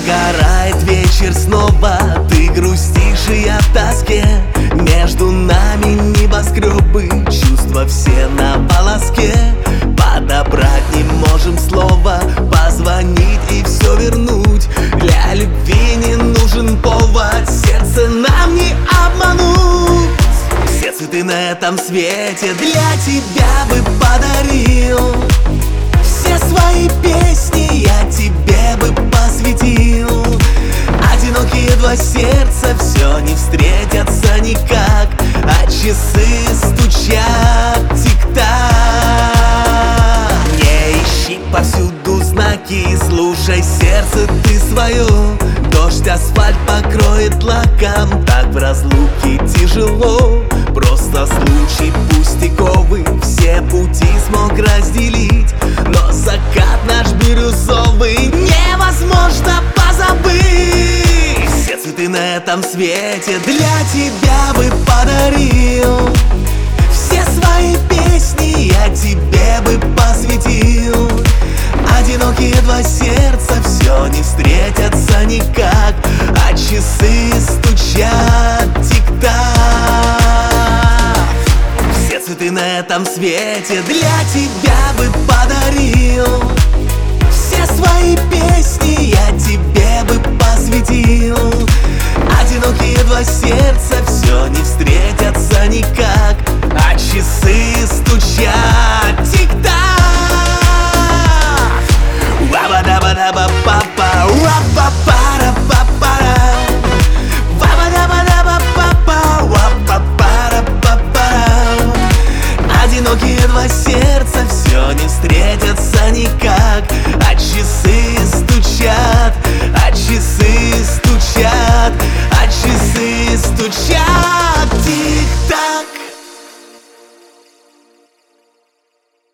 Догорает вечер снова, ты грустишь и я в тоске. Между нами небоскребы, чувства все на волоске. Подобрать не можем слова, позвонить и все вернуть. Для любви не нужен повод, сердце нам не обмануть. Все цветы на этом свете для тебя бы подарил. Все свои песни я тебе бы посвятил. Одинокие два сердца все не встретятся никак, а часы стучат тик-так. Не ищи повсюду знаки, слушай сердце ты свое. Дождь асфальт покроет лаком, так в разлуке тяжело. Просто случай пустяковый, все пути смог разделить, но закат наш бирюзовый невозможно позабыть. Все цветы на этом свете для тебя бы подарил. Все свои песни я тебе бы посвятил. Одинокие два сердца все не встретятся никак, а часы стучат тик-так. Все цветы на этом свете для тебя бы подарил. Все свои песни я тебе бы посвятил. Одинокие два сердца все не встретятся никак, а часы стучат тик-так. Ва-ба-да-ба-да-ба-па-па, ва-па-пара-па-пара, ва-ба-да-ба-да-ба-па-па, ва-па-пара-па-пара. Одинокие два сердца все не встретятся никак, а часы стучат, а часы стучат, а часы стучат.